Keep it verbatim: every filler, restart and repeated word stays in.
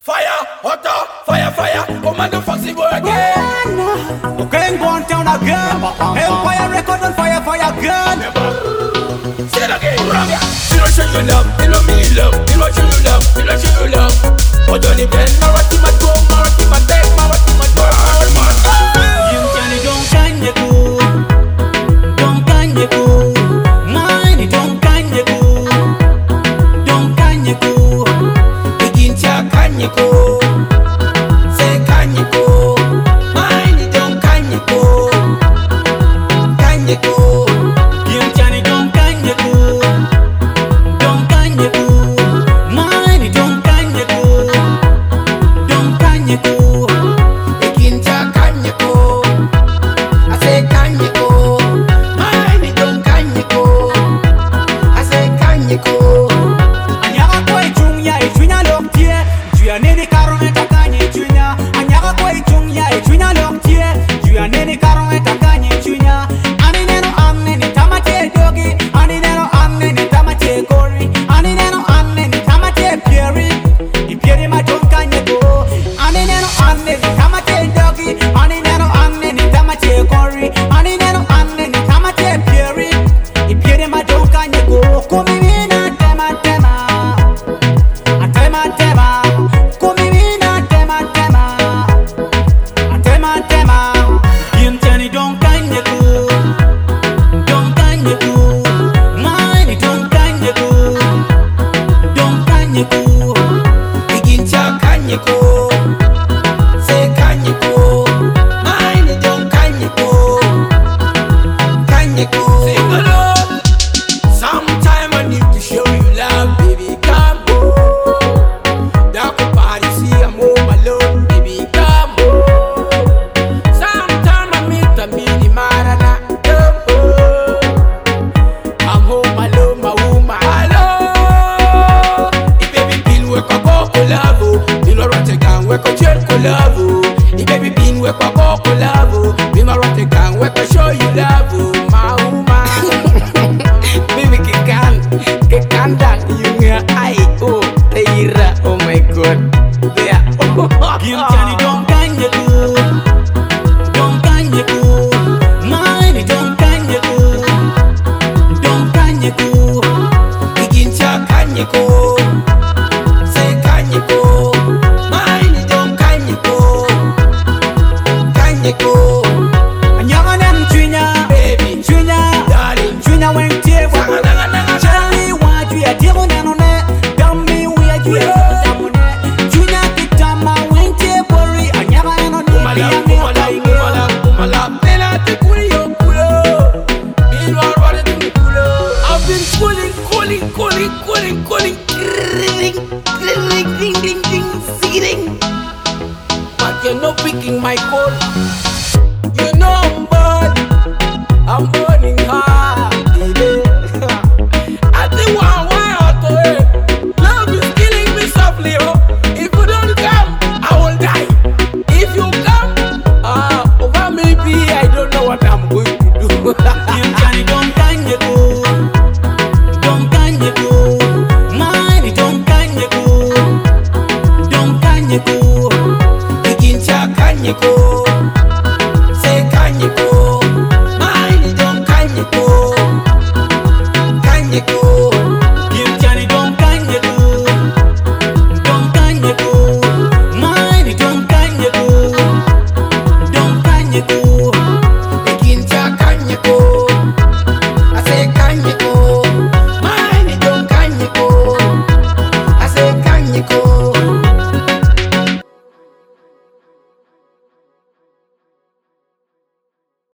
Fire, hotter, fire, fire, come on the foxy boy again. Okay, go on town again. Empire record on fire, fire again. Say it again. You know show you love, you know me love. You know show you love, you know show you love. But don't even know what you might go, what you might take, what you might burn, man. You can don't can you go, don't can you go. Mine don't can you go, don't can you go. Begin to can you go. Say can you go. Mine don't can you go, can you go. You can don't can you go, don't can you go. Mine don't can you go, don't can you go. Begin to can you go. I say can you go. Mine don't can you go. I say can you go. Anyaka kwa ichunya ichunya loktie, juya nini karumeta kanye ichunya. Anyaka kwa ichunya ichunya loktie, juya nini karumeta kanye ichunya. Ani neno amne ni tamate dogi, ani neno amne ni tamate kori, ani neno amne ni tamate pieri, ipieri majon kanye go. Ani neno amne ni tamate dogi, ani neno amne ni tamate kori, ani neno amne ni tamate pieri, ipieri majon kanye go. Kumi mina tema tema. Atema tema, kumimina tema tema, atema tema. Yintani don't kanye go, don't kanye go. Mine don't kanye go, don't kanye go. Begin to can you go. Say can you go. Mine don't can you go, can you go. Sing along. Sometime I need to show you love, baby. Come on. Dark party, see I'm home alone, baby. Come on. Sometime I meet a mini marana. Come on. I'm home alone, my woman. Hello. If baby pin work a go collabo, you know what you can work a chair collabo. If baby pin work a go collabo, you know what you can work a show you love, my woman. Baby kikan, kikan dan yunga ai oh teira oh my god. Yeah. Yintani don't kanye go, don't kanye go. Mine don't kanye go, don't kanye go. Begin to can you go. Say can you go. Mine don't can you go, can you go. Anyaka nem chunya, Baby, chunya, darling, chunya wente wa. Naga, naga, naga. Charlie wa juya tiro neno ne, dambi uya juya tamu ne. Chunya kitama wente bori, anyaka eno ni Kumala, biyame kumala, akaige. kumala, kumala. Bella te kuli yo kulo. Meanwhile, what it do kulo? I've been calling, calling, calling, calling, calling. Ring, ring, ring, ring, ring, ring, singing. But you're not picking my call. You know I'm bad. I'm burning hard, baby. I think one why out to it. Love is killing me softly, oh. If you don't come, I will die. If you come, ah, over maybe I don't know what I'm going to do. Yintani don't kanye go, don't kanye go. Mine don't kanye go, don't kanye go. Begin to can you go. Say can you go. Mine don't can you go, can you go. Yintani don't kanye go, don't kanye go. Mine don't kanye go, don't kanye go.